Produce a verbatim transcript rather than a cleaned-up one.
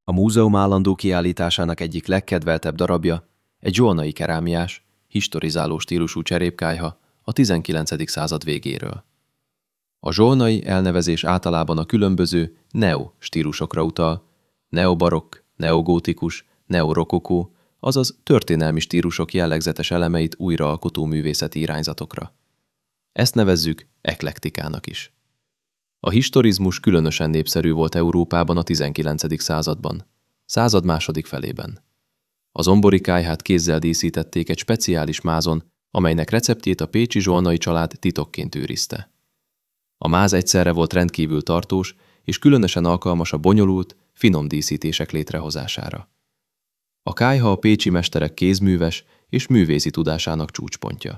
A múzeum állandó kiállításának egyik legkedveltebb darabja egy zsolnai kerámiás, historizáló stílusú cserépkályha a tizenkilencedik század végéről. A zsolnai elnevezés általában a különböző neo stílusokra utal, neobarokk, neogótikus, neorokokó, azaz történelmi stílusok jellegzetes elemeit újraalkotó művészeti irányzatokra. Ezt nevezzük eklektikának is. A historizmus különösen népszerű volt Európában a tizenkilencedik században, század második felében. A zombori kályhát kézzel díszítették egy speciális mázon, amelynek receptjét a pécsi zsolnai család titokként őrizte. A máz egyszerre volt rendkívül tartós, és különösen alkalmas a bonyolult, finom díszítések létrehozására. A kályha a pécsi mesterek kézműves és művészi tudásának csúcspontja.